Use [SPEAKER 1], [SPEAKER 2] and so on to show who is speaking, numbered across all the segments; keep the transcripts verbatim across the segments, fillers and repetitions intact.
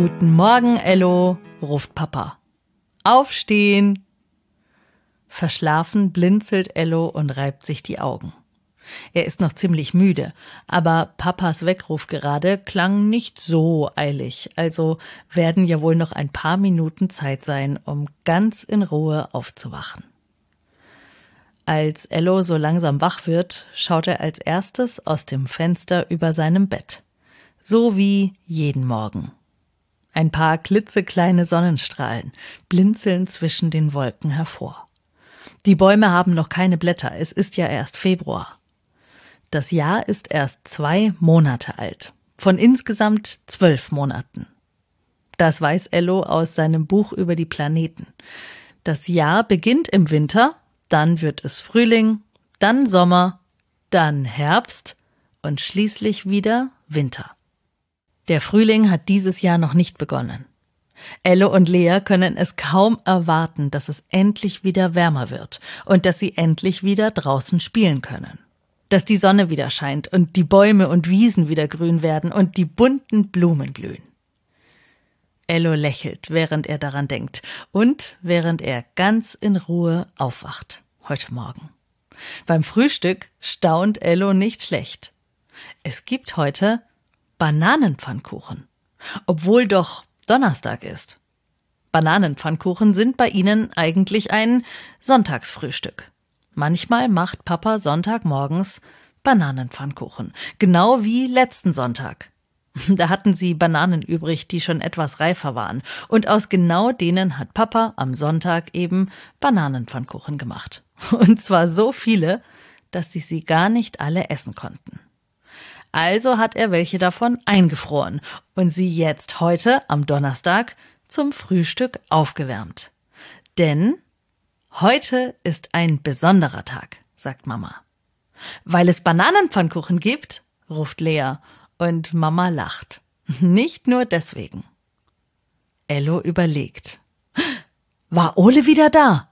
[SPEAKER 1] Guten Morgen, Ello, ruft Papa. Aufstehen! Verschlafen blinzelt Ello und reibt sich die Augen. Er ist noch ziemlich müde, aber Papas Weckruf gerade klang nicht so eilig, also werden ja wohl noch ein paar Minuten Zeit sein, um ganz in Ruhe aufzuwachen. Als Ello so langsam wach wird, schaut er als erstes aus dem Fenster über seinem Bett. So wie jeden Morgen. Ein paar klitzekleine Sonnenstrahlen blinzeln zwischen den Wolken hervor. Die Bäume haben noch keine Blätter, es ist ja erst Februar. Das Jahr ist erst zwei Monate alt, von insgesamt zwölf Monaten. Das weiß Ello aus seinem Buch über die Planeten. Das Jahr beginnt im Winter, dann wird es Frühling, dann Sommer, dann Herbst und schließlich wieder Winter. Der Frühling hat dieses Jahr noch nicht begonnen. Ello und Lea können es kaum erwarten, dass es endlich wieder wärmer wird und dass sie endlich wieder draußen spielen können. Dass die Sonne wieder scheint und die Bäume und Wiesen wieder grün werden und die bunten Blumen blühen. Ello lächelt, während er daran denkt und während er ganz in Ruhe aufwacht, heute Morgen. Beim Frühstück staunt Ello nicht schlecht. Es gibt heute Bananenpfannkuchen, obwohl doch Donnerstag ist. Bananenpfannkuchen sind bei ihnen eigentlich ein Sonntagsfrühstück. Manchmal macht Papa Sonntagmorgens Bananenpfannkuchen, genau wie letzten Sonntag. Da hatten sie Bananen übrig, die schon etwas reifer waren, und aus genau denen hat Papa am Sonntag eben Bananenpfannkuchen gemacht. Und zwar so viele, dass sie sie gar nicht alle essen konnten. Also hat er welche davon eingefroren und sie jetzt heute am Donnerstag zum Frühstück aufgewärmt. Denn heute ist ein besonderer Tag, sagt Mama. Weil es Bananenpfannkuchen gibt, ruft Lea und Mama lacht. Nicht nur deswegen. Ello überlegt. War Ole wieder da?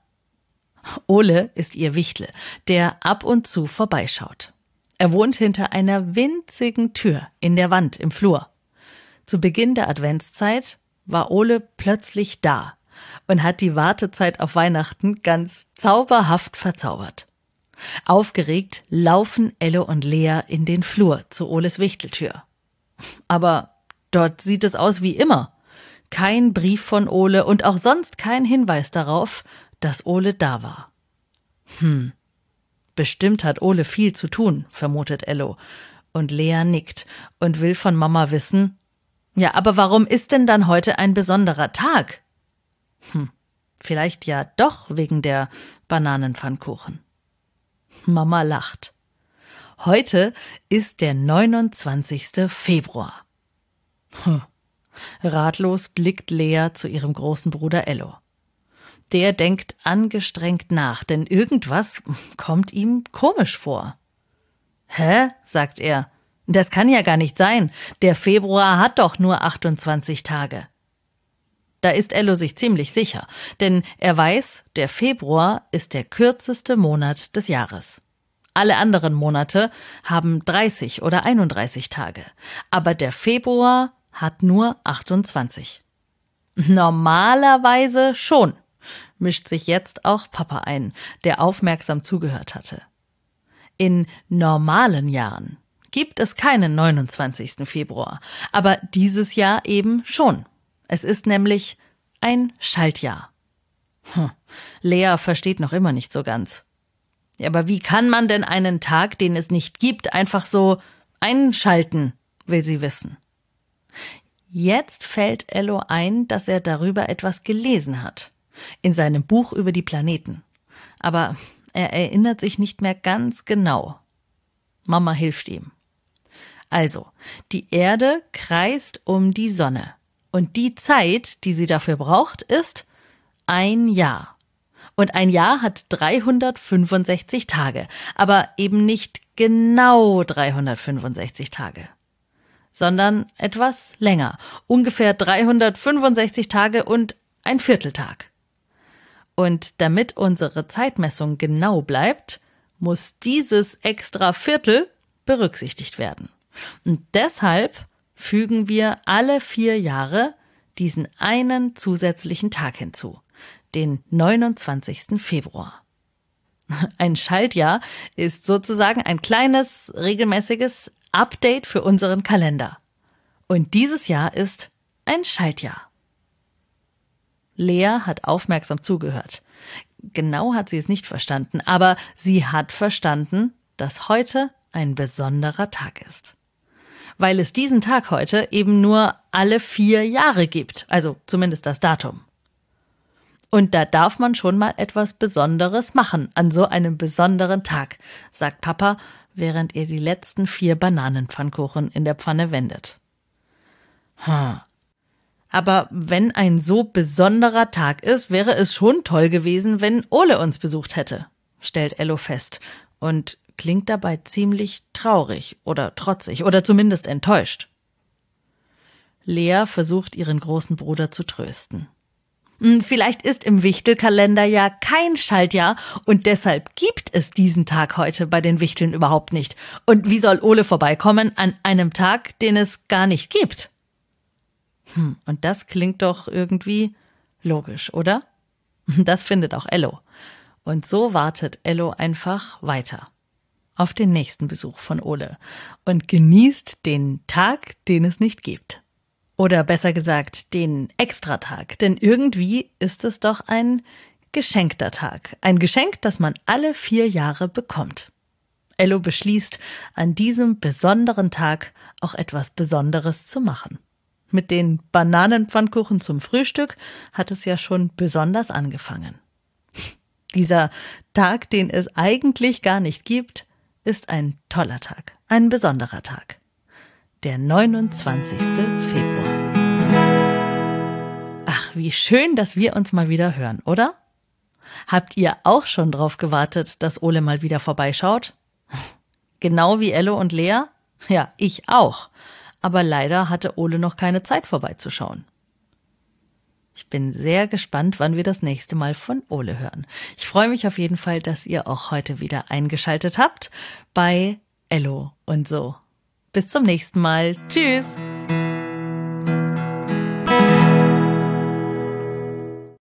[SPEAKER 1] Ole ist ihr Wichtel, der ab und zu vorbeischaut. Er wohnt hinter einer winzigen Tür in der Wand im Flur. Zu Beginn der Adventszeit war Ole plötzlich da und hat die Wartezeit auf Weihnachten ganz zauberhaft verzaubert. Aufgeregt laufen Ello und Lea in den Flur zu Oles Wichteltür. Aber dort sieht es aus wie immer. Kein Brief von Ole und auch sonst kein Hinweis darauf, dass Ole da war. Hm. Bestimmt hat Ole viel zu tun, vermutet Ello. Und Lea nickt und will von Mama wissen, ja, aber warum ist denn dann heute ein besonderer Tag? Hm, vielleicht ja doch wegen der Bananenpfannkuchen. Mama lacht. Heute ist der neunundzwanzigste Februar. Hm. Ratlos blickt Lea zu ihrem großen Bruder Ello. Der denkt angestrengt nach, denn irgendwas kommt ihm komisch vor. »Hä?« sagt er. »Das kann ja gar nicht sein. Der Februar hat doch nur achtundzwanzig Tage.« Da ist Ello sich ziemlich sicher, denn er weiß, der Februar ist der kürzeste Monat des Jahres. Alle anderen Monate haben dreißig oder einunddreißig Tage, aber der Februar hat nur achtundzwanzig. Normalerweise schon, mischt sich jetzt auch Papa ein, der aufmerksam zugehört hatte. In normalen Jahren gibt es keinen neunundzwanzigsten Februar, aber dieses Jahr eben schon. Es ist nämlich ein Schaltjahr. Hm, Lea versteht noch immer nicht so ganz. Ja, aber wie kann man denn einen Tag, den es nicht gibt, einfach so einschalten, will sie wissen. Jetzt fällt Ello ein, dass er darüber etwas gelesen hat. In seinem Buch über die Planeten. Aber er erinnert sich nicht mehr ganz genau. Mama hilft ihm. Also, die Erde kreist um die Sonne. Und die Zeit, die sie dafür braucht, ist ein Jahr. Und ein Jahr hat dreihundertfünfundsechzig Tage. Aber eben nicht genau dreihundertfünfundsechzig Tage. Sondern etwas länger. Ungefähr dreihundertfünfundsechzig Tage und ein Vierteltag. Und damit unsere Zeitmessung genau bleibt, muss dieses extra Viertel berücksichtigt werden. Und deshalb fügen wir alle vier Jahre diesen einen zusätzlichen Tag hinzu, den neunundzwanzigsten Februar. Ein Schaltjahr ist sozusagen ein kleines, regelmäßiges Update für unseren Kalender. Und dieses Jahr ist ein Schaltjahr. Lea hat aufmerksam zugehört. Genau hat sie es nicht verstanden, aber sie hat verstanden, dass heute ein besonderer Tag ist. Weil es diesen Tag heute eben nur alle vier Jahre gibt, also zumindest das Datum. Und da darf man schon mal etwas Besonderes machen an so einem besonderen Tag, sagt Papa, während er die letzten vier Bananenpfannkuchen in der Pfanne wendet. Hm. Aber wenn ein so besonderer Tag ist, wäre es schon toll gewesen, wenn Ole uns besucht hätte, stellt Ello fest und klingt dabei ziemlich traurig oder trotzig oder zumindest enttäuscht. Lea versucht, ihren großen Bruder zu trösten. Vielleicht ist im Wichtelkalender ja kein Schaltjahr und deshalb gibt es diesen Tag heute bei den Wichteln überhaupt nicht. Und wie soll Ole vorbeikommen an einem Tag, den es gar nicht gibt? Hm, und das klingt doch irgendwie logisch, oder? Das findet auch Ello. Und so wartet Ello einfach weiter auf den nächsten Besuch von Ole und genießt den Tag, den es nicht gibt. Oder besser gesagt, den Extratag. Denn irgendwie ist es doch ein geschenkter Tag. Ein Geschenk, das man alle vier Jahre bekommt. Ello beschließt, an diesem besonderen Tag auch etwas Besonderes zu machen. Mit den Bananenpfannkuchen zum Frühstück hat es ja schon besonders angefangen. Dieser Tag, den es eigentlich gar nicht gibt, ist ein toller Tag, ein besonderer Tag. Der neunundzwanzigste Februar. Ach, wie schön, dass wir uns mal wieder hören, oder? Habt ihr auch schon drauf gewartet, dass Ole mal wieder vorbeischaut? Genau wie Ello und Lea? Ja, ich auch. Aber leider hatte Ole noch keine Zeit vorbeizuschauen. Ich bin sehr gespannt, wann wir das nächste Mal von Ole hören. Ich freue mich auf jeden Fall, dass ihr auch heute wieder eingeschaltet habt bei Ello und so. Bis zum nächsten Mal. Tschüss!